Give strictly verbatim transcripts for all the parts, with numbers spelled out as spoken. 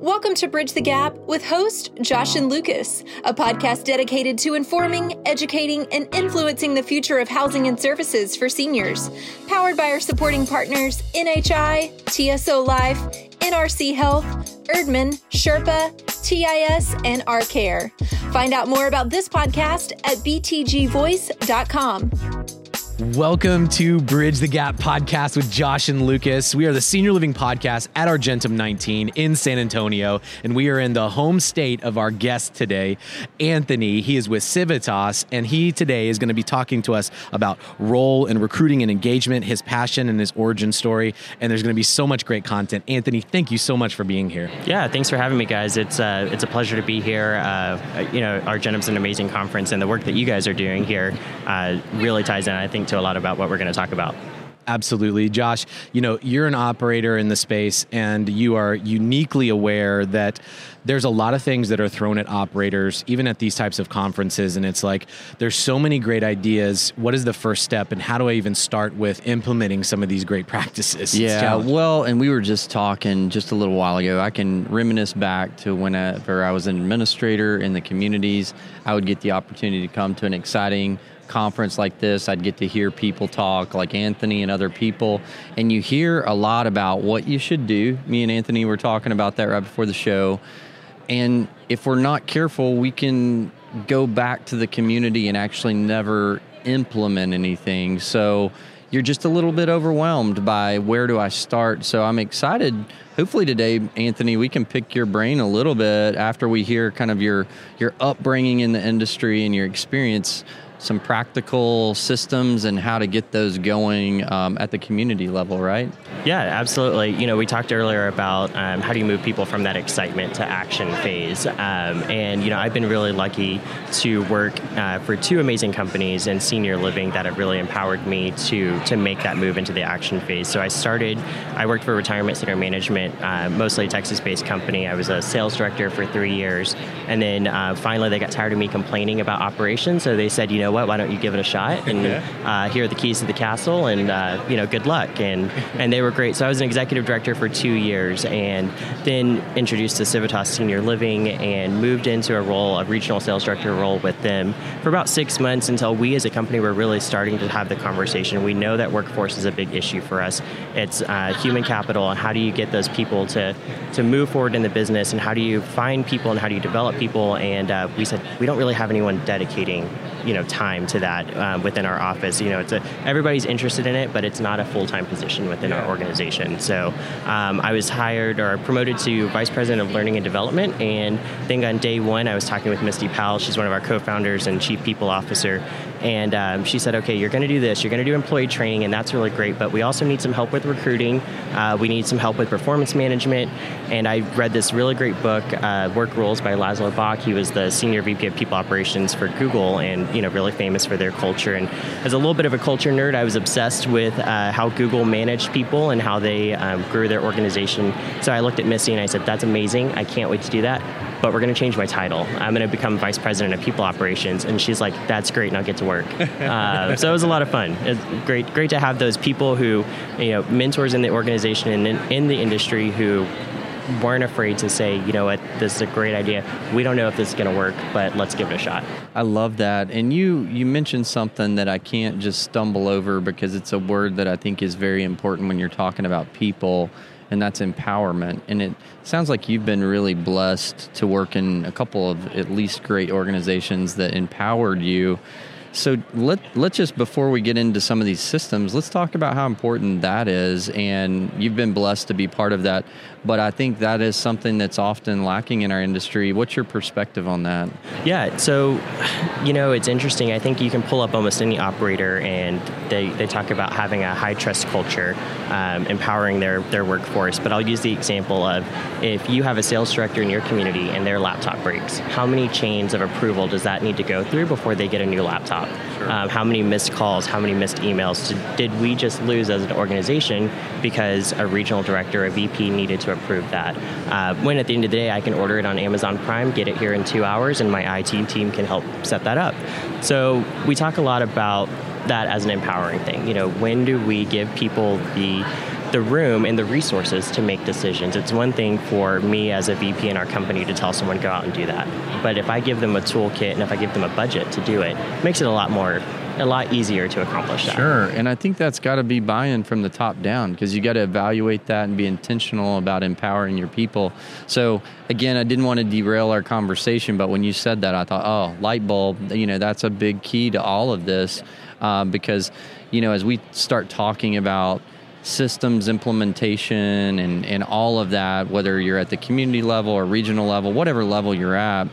Welcome to Bridge the Gap with host Josh and Lucas, a podcast dedicated to informing, educating, and influencing the future of housing and services for seniors. Powered by our supporting partners, N H I, T S O Life, N R C Health, Erdman, Sherpa, T I S, and R Care. Find out more about this podcast at b t g voice dot com. Welcome to Bridge the Gap podcast with Josh and Lucas. We are the senior living podcast at Argentum nineteen in San Antonio, and we are in the home state of our guest today, Anthony. He is with Civitas, and he today is going to be talking to us about role and recruiting and engagement, his passion and his origin story, and there's going to be so much great content. Anthony, thank you so much for being here. Yeah, thanks for having me, guys. It's uh, it's a pleasure to be here. Uh, you know, Argentum's an amazing conference, and the work that you guys are doing here uh, really ties in, I think, to a lot about what we're going to talk about. Absolutely. Josh, you know, you're an operator in the space, and you are uniquely aware that there's a lot of things that are thrown at operators, even at these types of conferences. And it's like, there's so many great ideas. What is the first step, and how do I even start with implementing some of these great practices? Yeah, well, and we were just talking just a little while ago. I can reminisce back to whenever I was an administrator in the communities. I would get the opportunity to come to an exciting conference like this. I'd get to hear people talk like Anthony and other people, and you hear a lot about what you should do. Me and Anthony were talking about that right before the show, and if we're not careful, we can go back to the community and actually never implement anything. So you're just a little bit overwhelmed by where do I start. So I'm excited. Hopefully today, Anthony, we can pick your brain a little bit after we hear kind of your your upbringing in the industry and your experience, some practical systems and how to get those going um, at the community level, right? Yeah, absolutely. You know, we talked earlier about um, how do you move people from that excitement to action phase. Um, and, you know, I've been really lucky to work uh, for two amazing companies in senior living that have really empowered me to to make that move into the action phase. So I started, I worked for Retirement Center Management, uh, mostly a Texas-based company. I was a sales director for three years. And then uh, finally they got tired of me complaining about operations. So they said, you know what, why don't you give it a shot? And uh, here are the keys to the castle, and, uh, you know, good luck. And, and they were great. So I was an executive director for two years and then introduced to Civitas Senior Living and moved into a role, a regional sales director role with them for about six months until we as a company were really starting to have the conversation. We know that workforce is a big issue for us. It's uh, human capital, and how do you get those people to, to move forward in the business, and how do you find people, and how do you develop people? And uh, we said, we don't really have anyone dedicating, you know, time to that um, within our office. You know, it's a, everybody's interested in it, but it's not a full-time position within our organization. So um, I was hired or promoted to Vice President of Learning and Development, and I think on day one I was talking with Misty Powell. She's one of our co-founders and Chief People Officer, and um, she said, okay, you're going to do this, you're going to do employee training, and that's really great, but we also need some help with recruiting. Uh, we need some help with performance management. And I read this really great book, uh, Work Rules by Laszlo Bock. He was the Senior V P of People Operations for Google, and, you know, really famous for their culture. And as a little bit of a culture nerd, I was obsessed with uh, how Google managed people and how they um, grew their organization. So I looked at Missy and I said, that's amazing. I can't wait to do that. But we're going to change my title. I'm going to become Vice President of People Operations. And she's like, that's great, and I'll get to work. uh, so it was a lot of fun. It's great, great to have those people who, you know, mentors in the organization and in, in the industry who weren't afraid to say, you know what, this is a great idea. We don't know if this is going to work, but let's give it a shot. I love that. And you you mentioned something that I can't just stumble over, because it's a word that I think is very important when you're talking about people, and that's empowerment. And it sounds like you've been really blessed to work in a couple of at least great organizations that empowered you. So let, let's just, before we get into some of these systems, let's talk about how important that is. And you've been blessed to be part of that. But I think that is something that's often lacking in our industry. What's your perspective on that? Yeah, so, you know, it's interesting. I think you can pull up almost any operator, and they, they talk about having a high trust culture, um, empowering their, their workforce. But I'll use the example of, if you have a sales director in your community and their laptop breaks, how many chains of approval does that need to go through before they get a new laptop? Sure. Um, how many missed calls, how many missed emails did we just lose as an organization because a regional director, a V P needed to approve that? Uh, when at the end of the day, I can order it on Amazon Prime, get it here in two hours, and my I T team can help set that up. So we talk a lot about that as an empowering thing. You know, when do we give people the the room and the resources to make decisions. It's one thing for me as a V P in our company to tell someone go out and do that. But if I give them a toolkit and if I give them a budget to do it, it makes it a lot more, a lot easier to accomplish that. Sure. And I think that's got to be buy-in from the top down, because you got to evaluate that and be intentional about empowering your people. So again, I didn't want to derail our conversation, but when you said that, I thought, oh, light bulb, you know, that's a big key to all of this. Uh, because, you know, as we start talking about systems implementation and, and all of that, whether you're at the community level or regional level, whatever level you're at,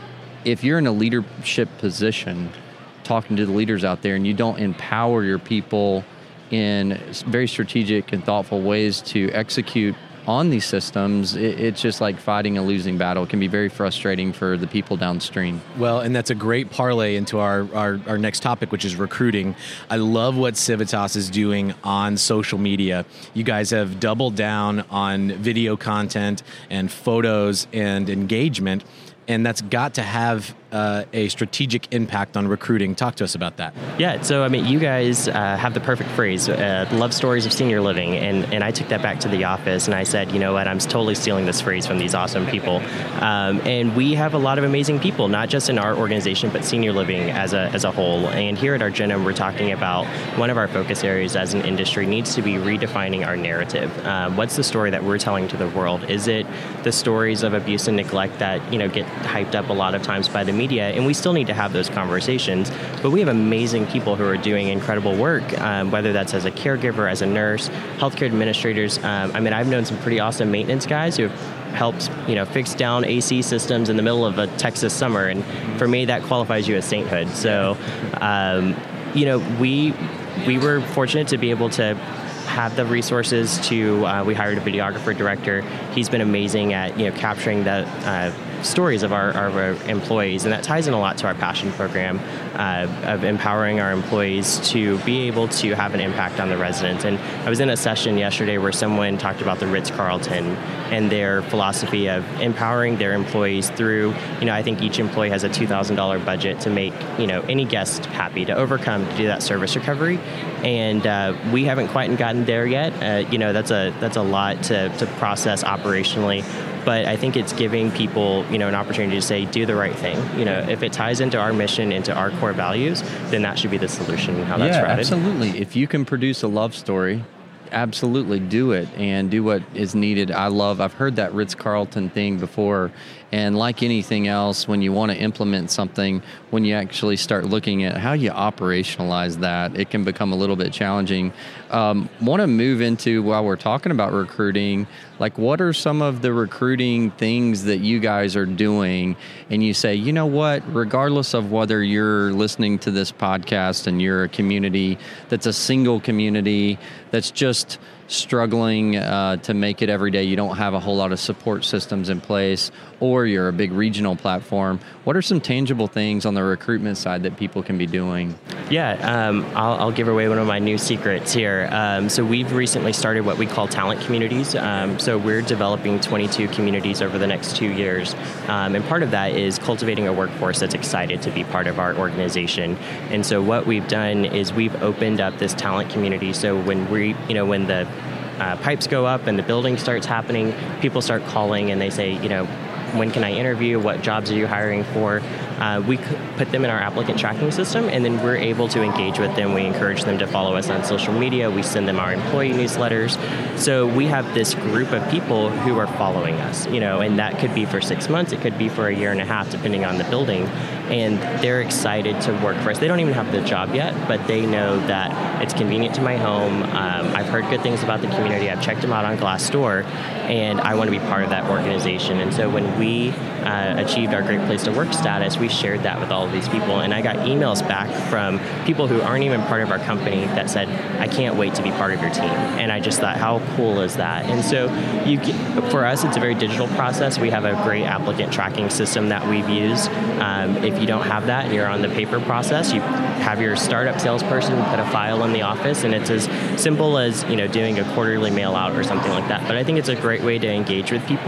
if you're in a leadership position, talking to the leaders out there, and you don't empower your people in very strategic and thoughtful ways to execute on these systems, it, it's just like fighting a losing battle. It can be very frustrating for the people downstream. Well, and that's a great parlay into our, our, our next topic, which is recruiting. I love what Civitas is doing on social media. You guys have doubled down on video content and photos and engagement, and that's got to have uh, a strategic impact on recruiting. Talk to us about that. Yeah, so I mean, you guys uh, have the perfect phrase, uh, love stories of senior living, and, and I took that back to the office, and I said, you know what, I'm totally stealing this phrase from these awesome people. Um, and we have a lot of amazing people, not just in our organization, but senior living as a as a whole. And here at Argentum, we're talking about one of our focus areas as an industry needs to be redefining our narrative. Um, what's the story that we're telling to the world? Is it the stories of abuse and neglect that, you know, get hyped up a lot of times by the media? And we still need to have those conversations, but we have amazing people who are doing incredible work, um, whether that's as a caregiver, as a nurse, healthcare administrators. Um, I mean, I've known some pretty awesome maintenance guys who have helped, you know, fix down A C systems in the middle of a Texas summer, and for me, that qualifies you as sainthood. So, um, you know, we we were fortunate to be able to have the resources to, uh, we hired a videographer director. He's been amazing at, you know, capturing the uh, stories of our, our employees, and that ties in a lot to our passion program uh, of empowering our employees to be able to have an impact on the residents. And I was in a session yesterday where someone talked about the Ritz-Carlton and their philosophy of empowering their employees through, you know, I think each employee has a two thousand dollars budget to make, you know, any guest happy, to overcome, to do that service recovery. And uh, we haven't quite gotten there yet. Uh, you know, that's a that's a lot to, to process operationally. But I think it's giving people, you know, an opportunity to say, do the right thing. You know, if it ties into our mission, into our core values, then that should be the solution, how that's yeah, routed. Absolutely. If you can produce a love story, absolutely do it and do what is needed. I love, I've heard that Ritz-Carlton thing before. And like anything else, when you want to implement something, when you actually start looking at how you operationalize that, it can become a little bit challenging. Um, want to move into, while we're talking about recruiting, like what are some of the recruiting things that you guys are doing? And you say, you know what, regardless of whether you're listening to this podcast and you're a community that's a single community that's just struggling uh, to make it every day, you don't have a whole lot of support systems in place, or you're a big regional platform, what are some tangible things on the recruitment side that people can be doing? Yeah, um, I'll, I'll give away one of my new secrets here. Um, so we've recently started what we call talent communities. Um, so we're developing twenty-two communities over the next two years. Um, and part of that is cultivating a workforce that's excited to be part of our organization. And so what we've done is we've opened up this talent community. So when we, you know, when the uh, pipes go up and the building starts happening, people start calling and they say, you know, when can I interview? What jobs are you hiring for? Uh, we put them in our applicant tracking system, and then we're able to engage with them. We encourage them to follow us on social media. We send them our employee newsletters. So we have this group of people who are following us, you know, and that could be for six months. It could be for a year and a half, depending on the building. And they're excited to work for us. They don't even have the job yet, but they know that it's convenient to my home. Um, I've heard good things about the community. I've checked them out on Glassdoor, and I want to be part of that organization. And so when we uh, achieved our Great Place to Work status, we shared that with all of these people. And I got emails back from people who aren't even part of our company that said, I can't wait to be part of your team. And I just thought, how cool is that? And so you get, for us, it's a very digital process. We have a great applicant tracking system that we've used. Um, if you don't have that and you're on the paper process, you have your startup salesperson put a file in the office, and it's as simple as, you know, doing a quarterly mail out or something like that. But I think it's a great way to engage with people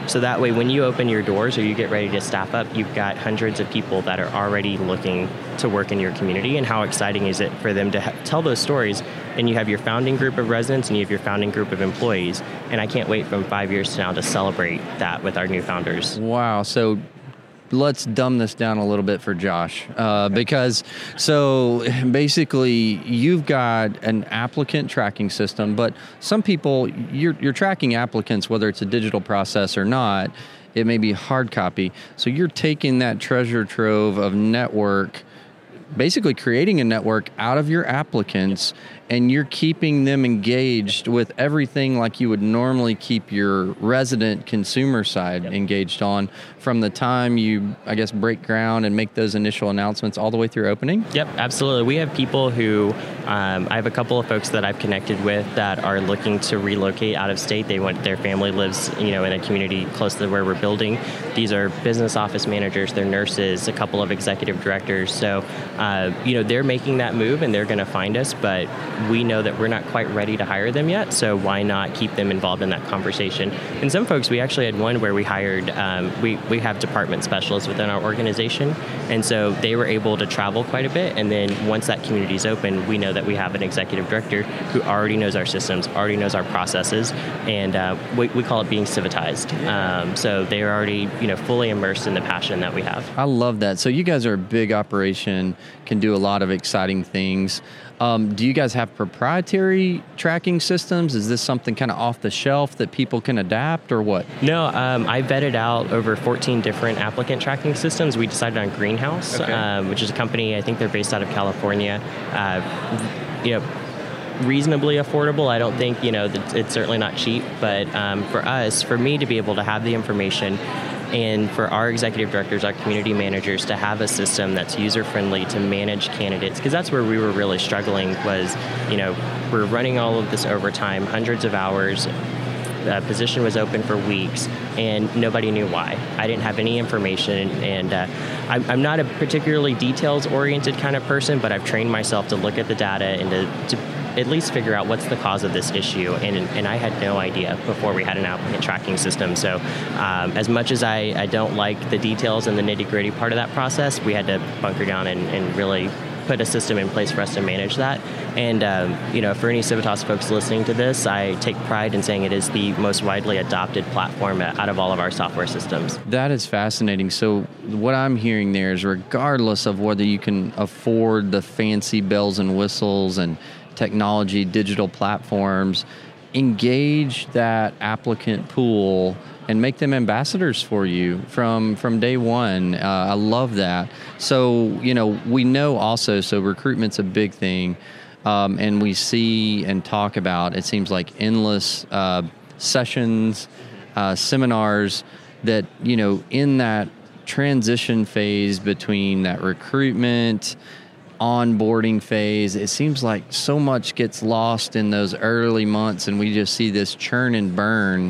So that way, when you open your doors or you get ready to staff up, you've got hundreds of people that are already looking to work in your community. And how exciting is it for them to ha- tell those stories? And you have your founding group of residents and you have your founding group of employees. And I can't wait from five years to now to celebrate that with our new founders. Wow. So let's dumb this down a little bit for Josh, uh, because so basically you've got an applicant tracking system, but some people, you're, you're tracking applicants, whether it's a digital process or not. It may be hard copy. So you're taking that treasure trove of network, basically creating a network out of your applicants, and you're keeping them engaged with everything like you would normally keep your resident consumer side yep. engaged on, from the time you, I guess, break ground and make those initial announcements all the way through opening? Yep, absolutely. We have people who, um, I have a couple of folks that I've connected with that are looking to relocate out of state. They want, their family lives, you know, in a community close to where we're building. These are business office managers, they're nurses, a couple of executive directors. So, uh, you know, they're making that move and they're going to find us, but we know that we're not quite ready to hire them yet, so why not keep them involved in that conversation? And some folks, we actually had one where we hired, um, we, we have department specialists within our organization, and so they were able to travel quite a bit, and then once that community is open, we know that we have an executive director who already knows our systems, already knows our processes, and uh, we, we call it being civitized. Um, so they are already, you know, fully immersed in the passion that we have. I love that. So you guys are a big operation, can do a lot of exciting things. Um, do you guys have proprietary tracking systems? Is this something kind of off the shelf that people can adapt, or what? No, um, I vetted out over fourteen different applicant tracking systems. We decided on Greenhouse, okay. um, which is a company, I think they're based out of California. Uh, you know, reasonably affordable. I don't think, you know, it's certainly not cheap, but um, for us, for me to be able to have the information, and for our executive directors, our community managers, to have a system that's user-friendly to manage candidates, because that's where we were really struggling was, you know, we're running all of this overtime, hundreds of hours, the position was open for weeks, and nobody knew why. I didn't have any information, and uh, I'm, I'm not a particularly details-oriented kind of person, but I've trained myself to look at the data and to, to at least figure out what's the cause of this issue, and and I had no idea before we had an applicant tracking system. So um, as much as I, I don't like the details and the nitty-gritty part of that process, we had to bunker down and, and really put a system in place for us to manage that. And um, you know, for any Civitas folks listening to this, I take pride in saying it is the most widely adopted platform out of all of our software systems. That is fascinating. So what I'm hearing there is, regardless of whether you can afford the fancy bells and whistles and technology, digital platforms, engage that applicant pool and make them ambassadors for you from from day one. Uh, I love that. So, you know, we know also, so recruitment's a big thing, um, and we see and talk about, it seems like, endless uh, sessions, uh, seminars that, you know, in that transition phase between that recruitment, onboarding phase, it seems like so much gets lost in those early months, and we just see this churn and burn,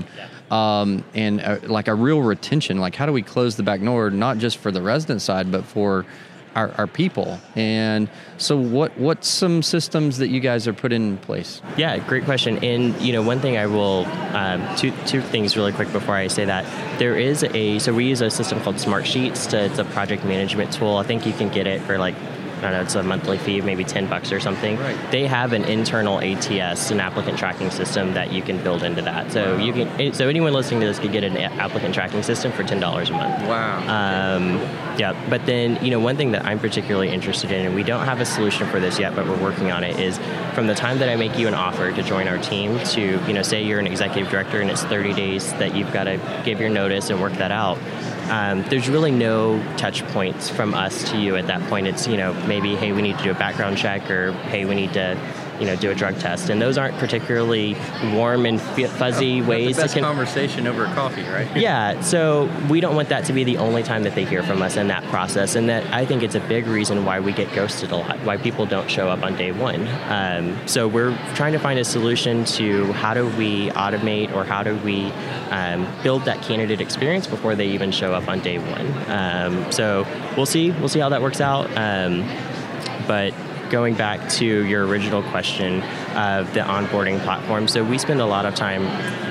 um, and uh, like a real retention. Like, how do we close the back door, not just for the resident side, but for our, our people? And so what what's some systems that you guys are putting in place? Yeah, great question. And, you know, one thing I will, um, two two things really quick before I say that. There is a, so we use a system called Smart Sheets. To, it's a project management tool. I think you can get it for like, I don't know, it's a monthly fee of maybe ten bucks or something. Right. They have an internal A T S, an applicant tracking system that you can build into that. So wow. you can, so anyone listening to this could get an applicant tracking system for ten dollars a month. Wow. Um, yeah, but then, you know, one thing that I'm particularly interested in, and we don't have a solution for this yet, but we're working on it, is from the time that I make you an offer to join our team to, you know, say you're an executive director and it's thirty days that you've got to give your notice and work that out. Um, there's really no touch points from us to you at that point. It's, you know, maybe, hey, we need to do a background check, or hey, we need to, you know, do a drug test. And those aren't particularly warm and fuzzy oh, ways. The best to con- conversation over coffee, right? Yeah. So we don't want that to be the only time that they hear from us in that process. And that, I think it's a big reason why we get ghosted a lot, why people don't show up on day one. Um, so we're trying to find a solution to how do we automate, or how do we um, build that candidate experience before they even show up on day one. Um, so we'll see. We'll see how that works out. Um, but going back to your original question of the onboarding platform, so we spend a lot of time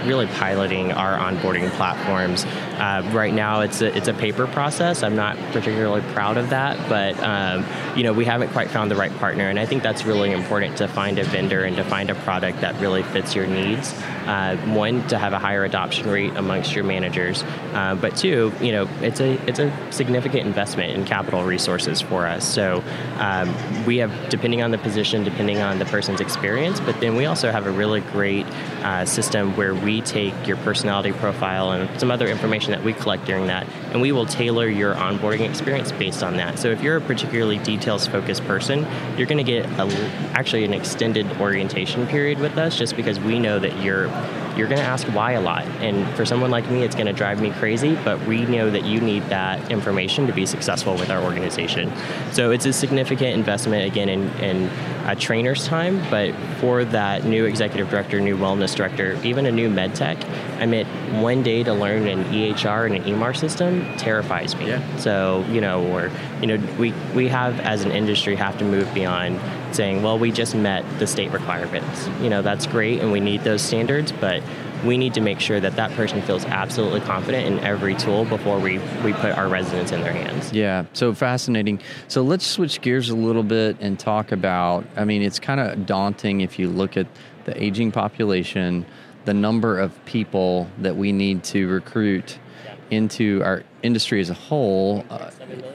really piloting our onboarding platforms. Uh, right now, it's a, it's a paper process. I'm not particularly proud of that, but um, you know, we haven't quite found the right partner, and I think that's really important to find a vendor and to find a product that really fits your needs. Uh, one, to have a higher adoption rate amongst your managers, uh, but two, you know, it's a it's a significant investment in capital resources for us. So um, we have, depending on the position, depending on the person's experience, but then we also have a really great uh, system where we take your personality profile and some other information that we collect during that, and we will tailor your onboarding experience based on that. So if you're a particularly details-focused person, you're going to get a, actually an extended orientation period with us, just because we know that you're you're going to ask why a lot. And for someone like me, it's going to drive me crazy, but we know that you need that information to be successful with our organization. So it's a significant investment, again, in, in a trainer's time, but for that new executive director, new wellness director, even a new med tech, I mean, one day to learn an E H R and an E M A R system terrifies me. Yeah. So, you know, or, you know, we, we have, as an industry, have to move beyond saying, well, we just met the state requirements. You know, that's great, and we need those standards, but we need to make sure that that person feels absolutely confident in every tool before we, we put our residents in their hands. Yeah, so fascinating. So let's switch gears a little bit and talk about, I mean, it's kind of daunting if you look at the aging population, the number of people that we need to recruit into our industry as a whole. Uh,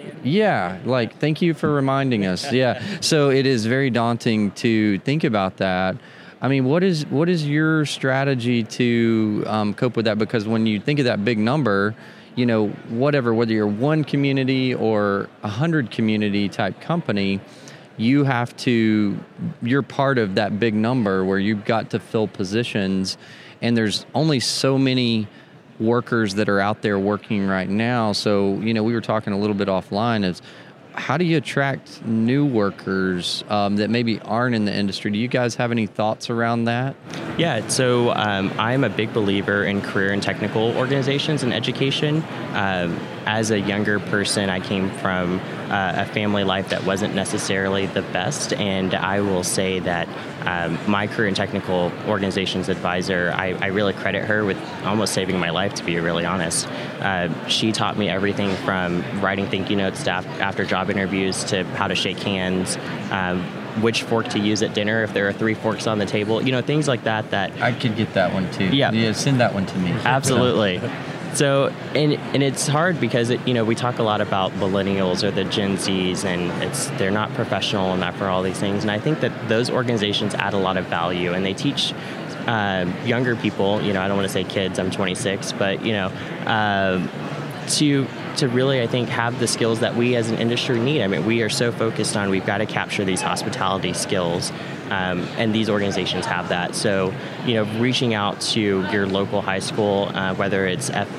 yeah, like, thank you for reminding us. Yeah, so it is very daunting to think about that. I mean, what is what is your strategy to um, cope with that? Because when you think of that big number, you know, whatever, whether you're one community or a hundred community type company, you have to, you're part of that big number where you've got to fill positions, and there's only so many workers that are out there working right now. So, you know, we were talking a little bit offline is, how do you attract new workers um, that maybe aren't in the industry? Do you guys have any thoughts around that? Yeah, so um, I'm a big believer in career and technical organizations and education. Um, as a younger person, I came from uh, a family life that wasn't necessarily the best, and I will say that um, my career and technical organizations advisor, I, I really credit her with almost saving my life, to be really honest. Uh, she taught me everything from writing thank you notes to after job interviews to how to shake hands, um, which fork to use at dinner if there are three forks on the table, you know, things like that. That I could get that one too. Yeah, yeah, send that one to me. Absolutely. So, and and it's hard because, it, you know, we talk a lot about millennials or the Gen Zs, and it's they're not professional enough for all these things. And I think that those organizations add a lot of value, and they teach uh, younger people, you know, I don't want to say kids, I'm twenty-six, but, you know, uh, to to really, I think, have the skills that we as an industry need. I mean, we are so focused on, we've got to capture these hospitality skills, um, and these organizations have that. So, you know, reaching out to your local high school, uh, whether it's F-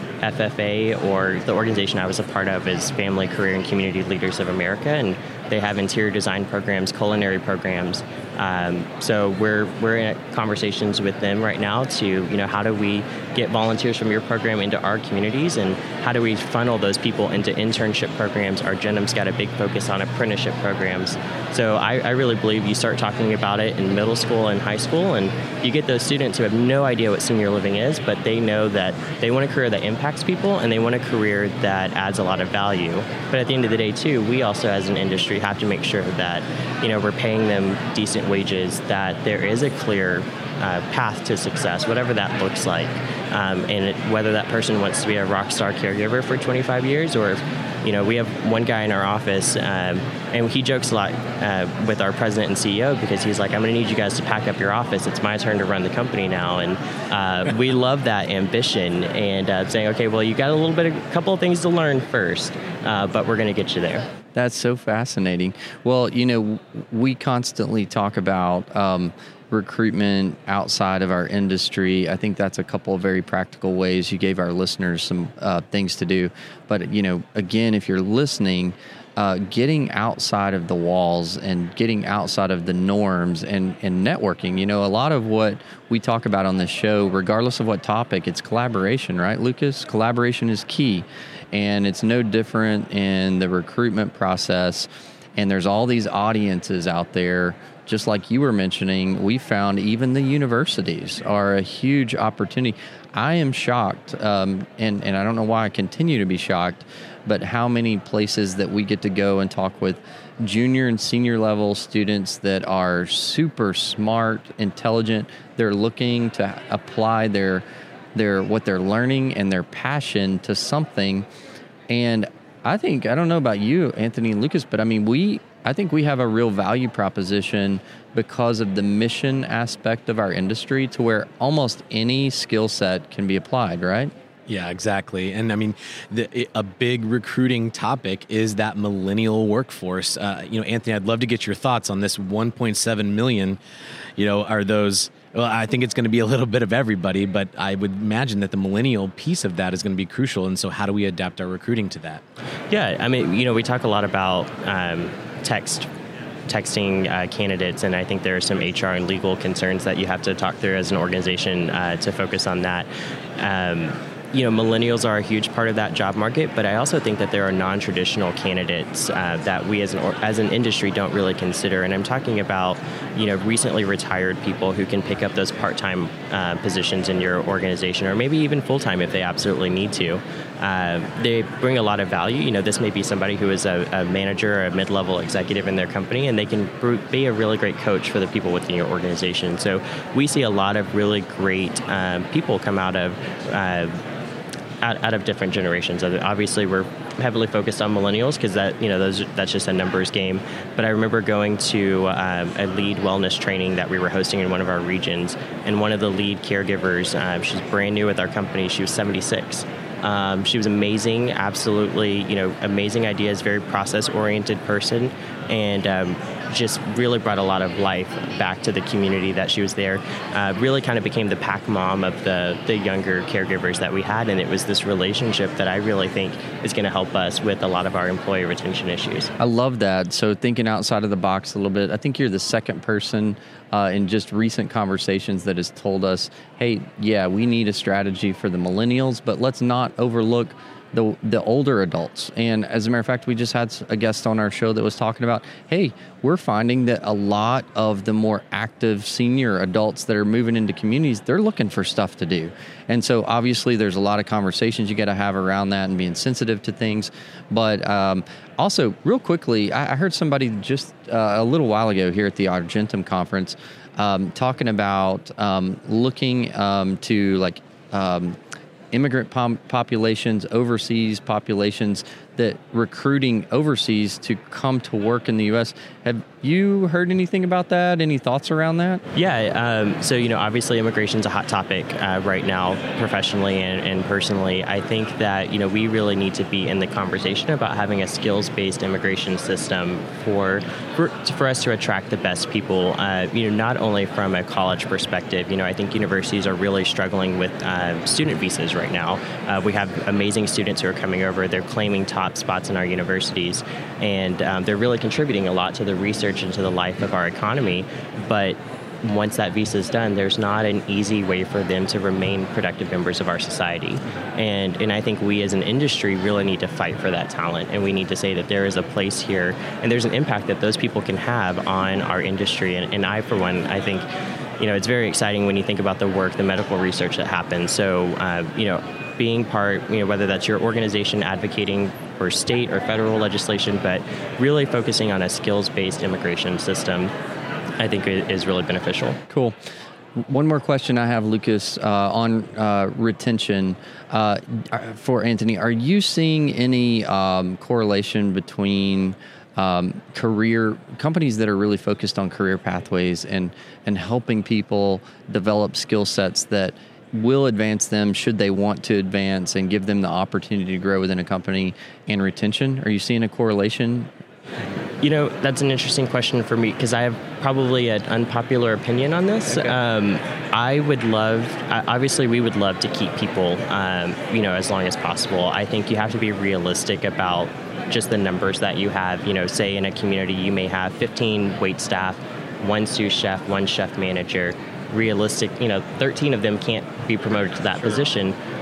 FFA or the organization I was a part of is Family, Career, and Community Leaders of America, and they have interior design programs, culinary programs. Um, so we're we're in conversations with them right now to, you know, how do we get volunteers from your program into our communities, and how do we funnel those people into internship programs? Our Gendom's got a big focus on apprenticeship programs. So I, I really believe you start talking about it in middle school and high school, and you get those students who have no idea what senior living is, but they know that they want a career that impacts people, and they want a career that adds a lot of value. But at the end of the day, too, we also as an industry have to make sure that, you know, we're paying them decent wages, that there is a clear uh, path to success, whatever that looks like. Um, and it, whether that person wants to be a rock star caregiver for twenty-five years, or, you know, we have one guy in our office, um, and he jokes a lot uh, with our president and C E O, because he's like, I'm going to need you guys to pack up your office. It's my turn to run the company now. And uh, we love that ambition, and uh, saying, okay, well, you got a little bit, of, a couple of things to learn first, uh, but we're going to get you there. That's so fascinating. Well, you know, we constantly talk about um, recruitment outside of our industry. I think that's a couple of very practical ways. You gave our listeners some uh, things to do. But, you know, again, if you're listening, uh, getting outside of the walls and getting outside of the norms and, and networking, you know, a lot of what we talk about on this show, regardless of what topic, it's collaboration, right, Lucas? Collaboration is key. And it's no different in the recruitment process. And there's all these audiences out there just like you were mentioning, we found even the universities are a huge opportunity. I am shocked, um, and, and I don't know why I continue to be shocked, but how many places that we get to go and talk with junior and senior level students that are super smart, intelligent. They're looking to apply their their what they're learning and their passion to something. And I think, I don't know about you, Anthony and Lucas, but I mean, we I think we have a real value proposition because of the mission aspect of our industry to where almost any skill set can be applied, right? Yeah, exactly. And I mean, the, a big recruiting topic is that millennial workforce. Uh, you know, Anthony, I'd love to get your thoughts on this one point seven million. You know, are those, well, I think it's going to be a little bit of everybody, but I would imagine that the millennial piece of that is going to be crucial. And so how do we adapt our recruiting to that? Yeah, I mean, you know, we talk a lot about um, text texting uh, candidates, and I think there are some H R and legal concerns that you have to talk through as an organization uh, to focus on that. Um, You know, millennials are a huge part of that job market, but I also think that there are non-traditional candidates uh, that we as an as an industry don't really consider. And I'm talking about, you know, recently retired people who can pick up those part-time uh, positions in your organization, or maybe even full-time if they absolutely need to. Uh, they bring a lot of value. You know, this may be somebody who is a, a manager or a mid-level executive in their company, and they can be a really great coach for the people within your organization. So we see a lot of really great um, people come out of uh, Out, out of different generations. Obviously, we're heavily focused on millennials because that, you know, those that's just a numbers game. But I remember going to um, a lead wellness training that we were hosting in one of our regions, and one of the lead caregivers, um, she's brand new with our company. She was seventy-six. Um, she was amazing, absolutely, you know, amazing ideas, very process-oriented person, and um, just really brought a lot of life back to the community that she was there. Uh, really kind of became the pack mom of the, the younger caregivers that we had, and it was this relationship that I really think is going to help us with a lot of our employee retention issues. I love that. So thinking outside of the box a little bit, I think you're the second person uh, in just recent conversations that has told us, hey, yeah, we need a strategy for the millennials, but let's not overlook the the older adults. And as a matter of fact, we just had a guest on our show that was talking about, hey, we're finding that a lot of the more active senior adults that are moving into communities, they're looking for stuff to do. And so obviously there's a lot of conversations you got to have around that and being sensitive to things. But um, also, real quickly, I, I heard somebody just uh, a little while ago here at the Argentum conference um, talking about um, looking um, to like um, immigrant pom- populations, overseas populations, that recruiting overseas to come to work in the U S. Have you heard anything about that? Any thoughts around that? Yeah, um, so, you know, obviously immigration is a hot topic uh, right now, professionally and, and personally. I think that, you know, we really need to be in the conversation about having a skills-based immigration system for for, for us to attract the best people, uh, you know, not only from a college perspective. You know, I think universities are really struggling with uh, student visas right now. Uh, we have amazing students who are coming over. They're claiming top spots in our universities, and um, they're really contributing a lot to the research and to the life of our economy. But once that visa is done, there's not an easy way for them to remain productive members of our society. And and I think we as an industry really need to fight for that talent, and we need to say that there is a place here, and there's an impact that those people can have on our industry. And, and I, for one, I think, you know, it's very exciting when you think about the work, the medical research that happens. So, uh, you know, being part, you know, whether that's your organization advocating for state or federal legislation, but really focusing on a skills-based immigration system, I think is really beneficial. Cool. One more question I have, Lucas, uh, on uh, retention. Uh, for Anthony, are you seeing any um, correlation between um, career companies that are really focused on career pathways and, and helping people develop skill sets that will advance them should they want to advance and give them the opportunity to grow within a company, and retention? Are you seeing a correlation? You know, that's an interesting question for me because I have probably an unpopular opinion on this. Okay. Um, I would love, obviously we would love to keep people, um, you know, as long as possible. I think you have to be realistic about just the numbers that you have. You know, say in a community you may have fifteen wait staff, one sous chef, one chef manager. Realistic, you know, thirteen of them can't be promoted to that position.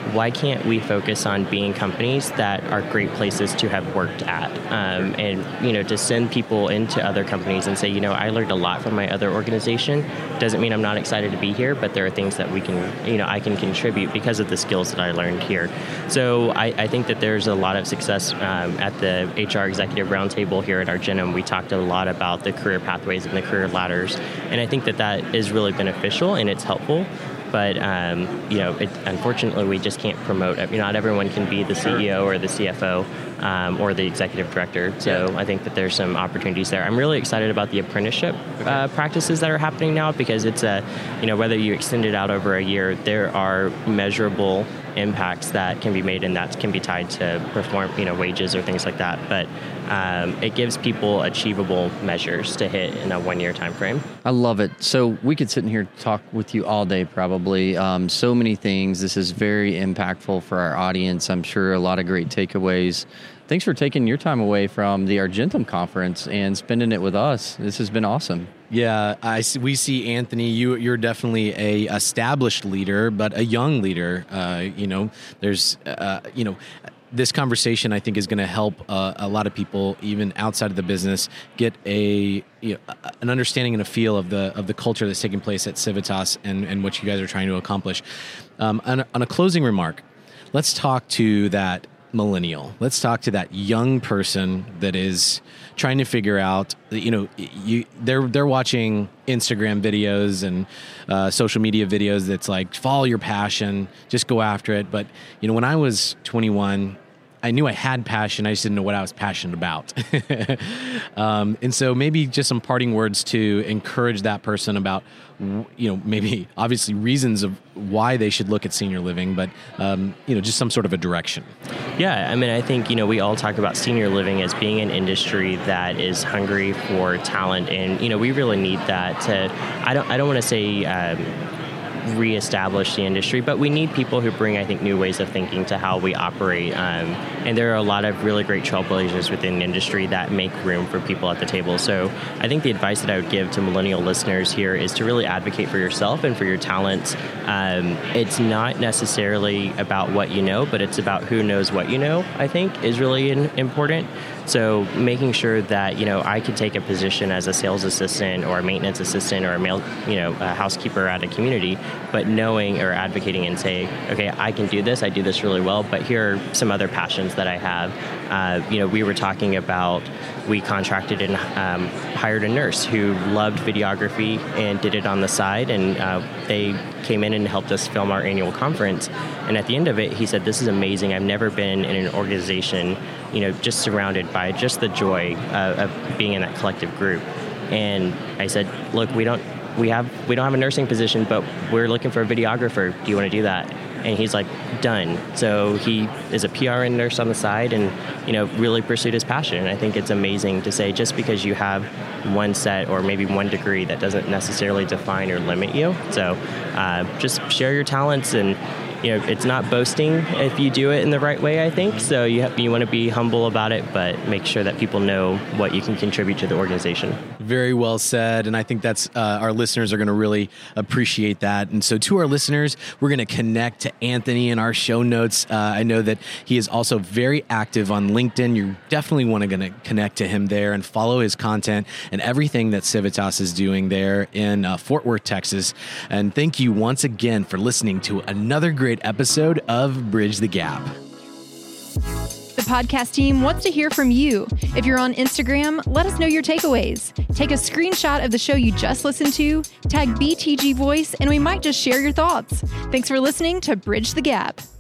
why can't we focus on being companies that are great places to have worked at? Um, and, you know, to send people into other companies and say, you know, I learned a lot from my other organization. Doesn't mean I'm not excited to be here, but there are things that we can, you know, I can contribute because of the skills that I learned here. So I, I think that there's a lot of success um, at the H R Executive Roundtable here at Argentum. We talked a lot about the career pathways and the career ladders. And I think that that is really beneficial and it's helpful. But, um, you know, it, unfortunately, we just can't promote it. You know, not everyone can be the C E O or the C F O um, or the executive director. So I think that there's some opportunities there. I'm really excited about the apprenticeship uh, practices that are happening now because it's a, you know, whether you extend it out over a year, there are measurable impacts that can be made, and that can be tied to perform, you know, wages or things like that. But um, it gives people achievable measures to hit in a one-year time frame. I love it. So we could sit in here and talk with you all day, probably. Um, so many things. This is very impactful for our audience. I'm sure a lot of great takeaways. Thanks for taking your time away from the Argentum conference and spending it with us. This has been awesome. Yeah, I see, we see Anthony. You, you're definitely a established leader, but a young leader. Uh, you know, there's, uh, you know, this conversation I think is going to help uh, a lot of people, even outside of the business, get a you know, an understanding and a feel of the of the culture that's taking place at Civitas and, and what you guys are trying to accomplish. Um, on, a, on a closing remark, let's talk to that millennial. Let's talk to that young person that is trying to figure out, you know, you they're they're watching Instagram videos and uh, social media videos that's like, follow your passion, just go after it. But, you know, when I was twenty-one, I knew I had passion. I just didn't know what I was passionate about. um, and so maybe just some parting words to encourage that person about, you know, maybe obviously reasons of why they should look at senior living, but, um, you know, just some sort of a direction. Yeah, I mean, I think, you know, we all talk about senior living as being an industry that is hungry for talent. And, you know, we really need that to, I don't, I don't want to say, um, reestablish the industry, but we need people who bring, I think, new ways of thinking to how we operate. Um, and there are a lot of really great trailblazers within the industry that make room for people at the table. So I think the advice that I would give to millennial listeners here is to really advocate for yourself and for your talents. Um, it's not necessarily about what you know, but it's about who knows what you know, I think, is really in, important. So making sure that, you know, I could take a position as a sales assistant or a maintenance assistant or a mail, you know, a housekeeper at a community, but knowing or advocating and say, okay, I can do this, I do this really well, but here are some other passions that I have. Uh, you know, we were talking about, we contracted and um, hired a nurse who loved videography and did it on the side, and uh, they came in and helped us film our annual conference. And at the end of it, he said, this is amazing. I've never been in an organization, you know, just surrounded by just the joy uh, of being in that collective group. And I said, look, we don't, we have, we don't have a nursing position, but we're looking for a videographer. Do you want to do that? And he's like, done. So he is a P R N nurse on the side and, you know, really pursued his passion. And I think it's amazing to say just because you have one set or maybe one degree, that doesn't necessarily define or limit you. So uh, just share your talents, and, you know, it's not boasting if you do it in the right way, I think. So you have, you want to be humble about it, but make sure that people know what you can contribute to the organization. Very well said. And I think that's uh, our listeners are going to really appreciate that. And so to our listeners, we're going to connect to Anthony in our show notes. Uh, I know that he is also very active on LinkedIn. You definitely want to, gonna connect to him there and follow his content and everything that Civitas is doing there in uh, Fort Worth, Texas. And thank you once again for listening to another great episode of Bridge the Gap. The podcast team wants to hear from you. If you're on Instagram, let us know your takeaways. Take a screenshot of the show you just listened to, tag B T G Voice, and we might just share your thoughts. Thanks for listening to Bridge the Gap.